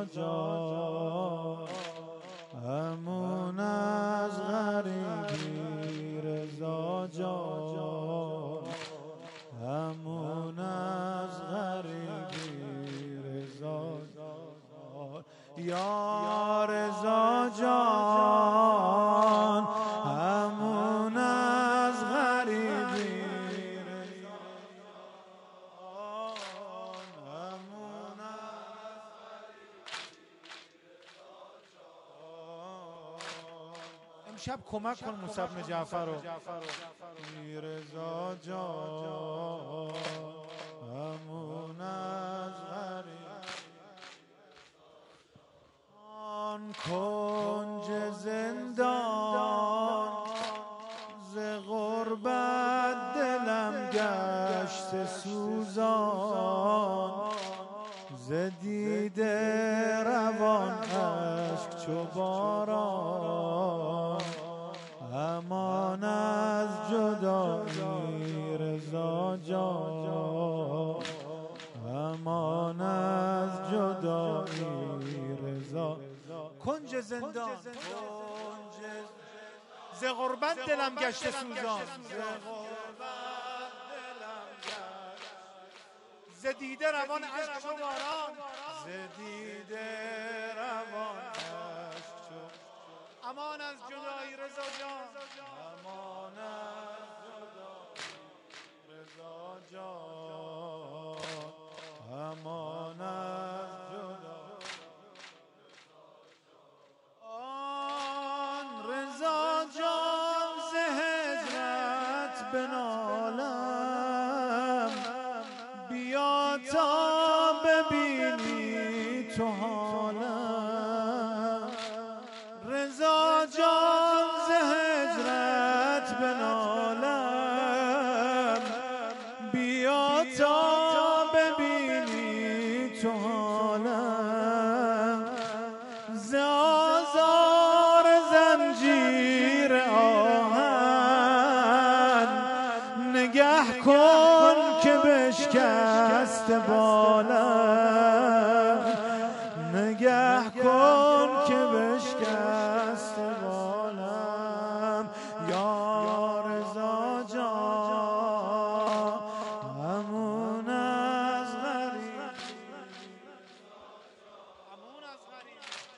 رضا جان، همون از غریبی رضا جان، همون از غریبی رضا جان. یا رضا جان، همون از غریبی رضا جان، همون از امشب کمک کن موسی بن جعفر رو. رضا جان، همون از غریب آن کنج زندان، ز غربت دلم گشت سوزان، ز دیده روان اشک چو باران، امان از جدایی رضا جان، امان از جدایی رضا. کنج زندان، ز غربت دلم گشته سوزان، ز دیده روان اشک چو باران، ز دیده روان اشک چو. امان از جدایی رضا جان، امان از جدایی رضا جان، امان از جدایی. آن رضا جان ز هجرت بنالم، بیا تا ببینی تو حالم. رضا جان ز هجرت بنالم، بیا تا ببینی تو حالم. ز آزار زنجیر آهن نگه کن که بشکست بالم، نگه کن که بشکست بالم. یا رضا جان، همون از غریب، همون از غریب.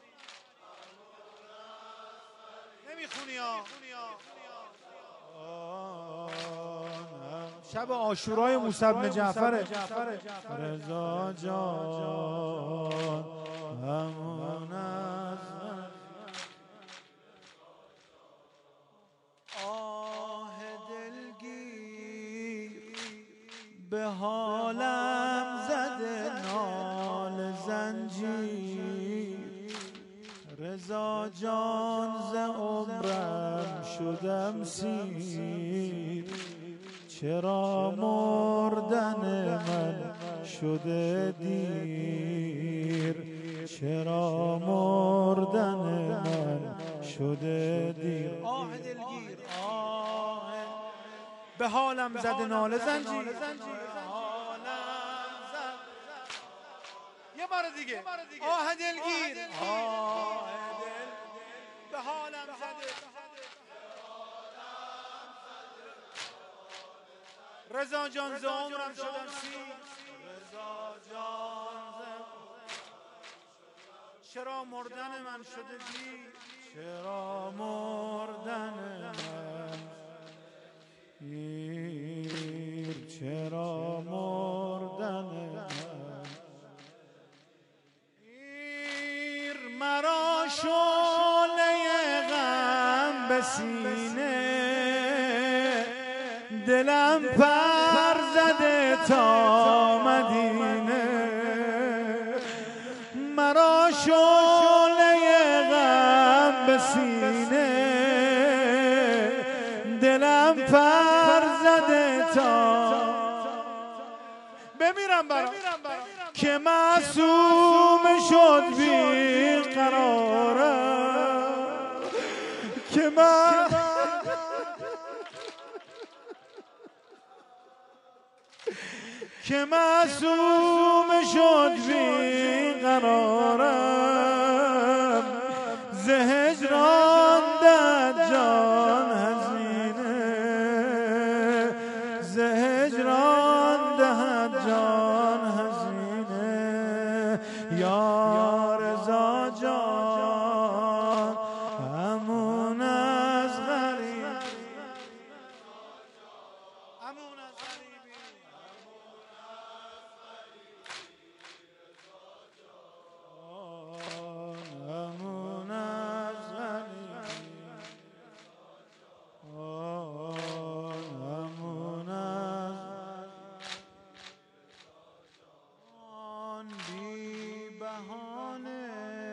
نمیخونی ها. شب عاشورای موسی بن جعفر. رضا جان، همون از آه دلگیر به حالم زده نال زنجیر. رضا جان ز عمرم شدم سیر، چرا مردن من شده دیر، چرا مردن من شده دیر. آه دلگیر، آه به حالم زده ناله زنجیر. یه بار دیگه. آه دلگیر، آه دل به حالم زده. رضا جان ز عمرم شدم سیر، رضا جان چرا مردن من شده دیر، چرا مردن من دیر، چرا مردن من دیر. مرا شعله غم به سینه، دلم پر زده تا مدینه. مرا شعله غم به سینه، دلم پر زده تا بمیرم برام که معصوم شد بی قرارم، که من که معصوم شد بی قرارم. یا رضا جان همون از غریب همون از غریبی همون از غریبی همون از بی بهانه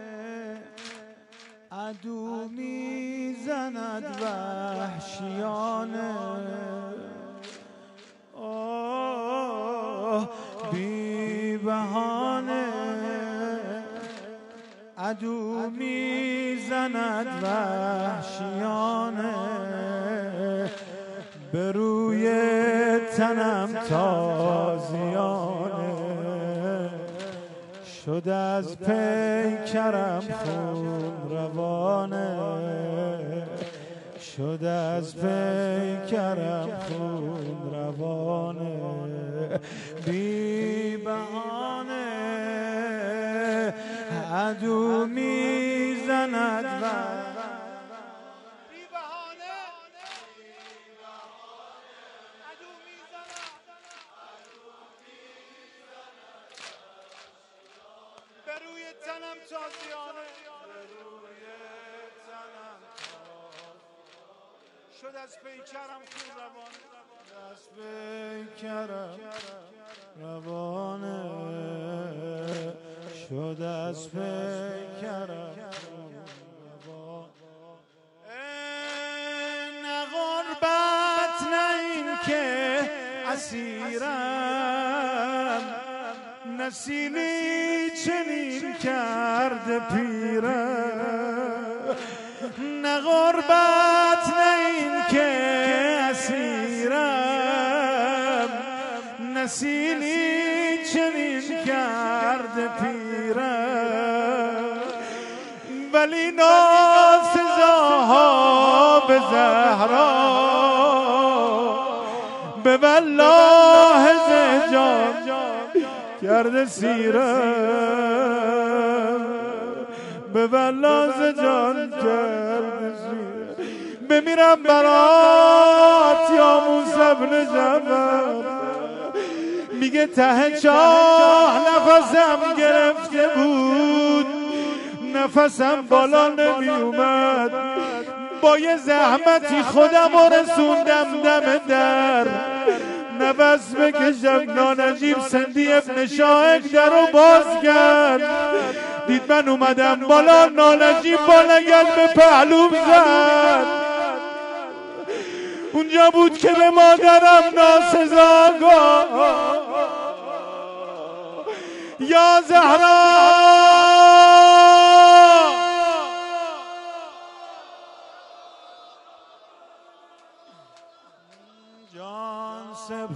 عدو میزند وحشیانه بی بهانه عدو میزند وحشیانه به روی تنم تازیانه شد از پیکرم خون روانه شد از پیکرم خون روانه بی بهانه عدو میزند و بی بهانه عدو میزند به روی تنم تازیانه شد از پیکرم خون روانه از پیکرم روانه شد از پیکرم نه غربت نه این که اسیرم نسیلی چنین کرده پیرم نه غربت نه این که اسیرم نسیلی چنین کرده پیرم ولی ناسزاها به زهرا به والله زهجان کرده سیرم به والله زهجان کرده سیرم بمیرم برات یا موسی بن جبل میگه ته چاه نفسم گرفته بود نفسم بالا نمی اومد با یه زحمتی خودم رسوندم دم در نفس بکشم نانجیب سندی ابن شاهق در رو باز کرد دید من اومدم بالا نانجیب با لگد به پهلوم زد اونجا بود که به مادرم ناسزا گفت یا زهرا جان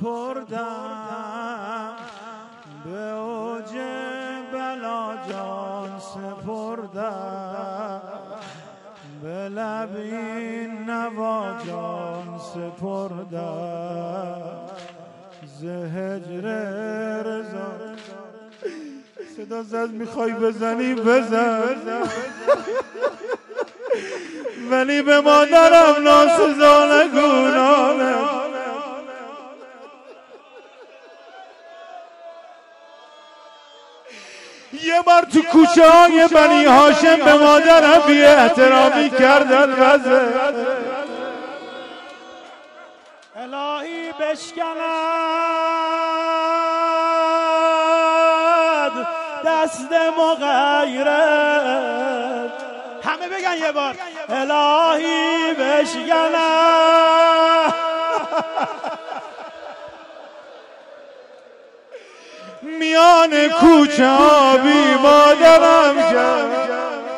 سپردم به اوج بلا جان سپردم به لب این نوا جان سپردم ز هجر رضا صدا زد میخوای بزنی بزن ولی به مادرم ناسزا نگونانه یه بار تو کوچه های بنی هاشم به مادرم بی احترامی کردن وزه الهی بشکند دست مغیرت همه بگن یه بار الهی بشکند میان کوچه ها بی مادرم کرد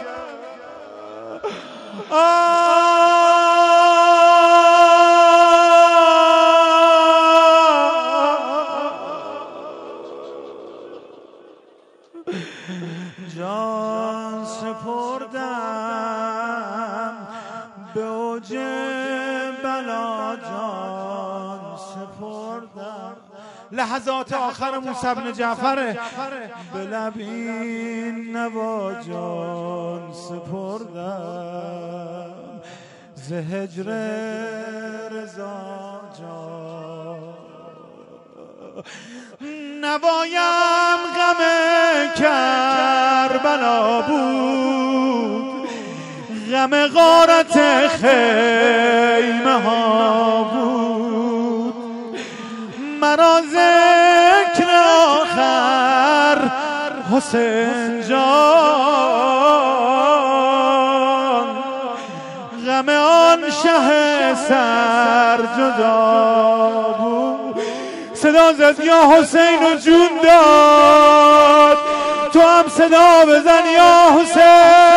جان سپردم به اوج بلا جان سپردم لحظات آخر موسی بن جعفر به لبین نوا جان سپردم ز هجر رضا جان نوایم غم کربلا بود غم غارت خیمه ها بود مرا ذکر آخر حسین جان غم آن شه سر جدا بود صدا زد یا حسین و جون داد تو هم صدا بزن یا حسین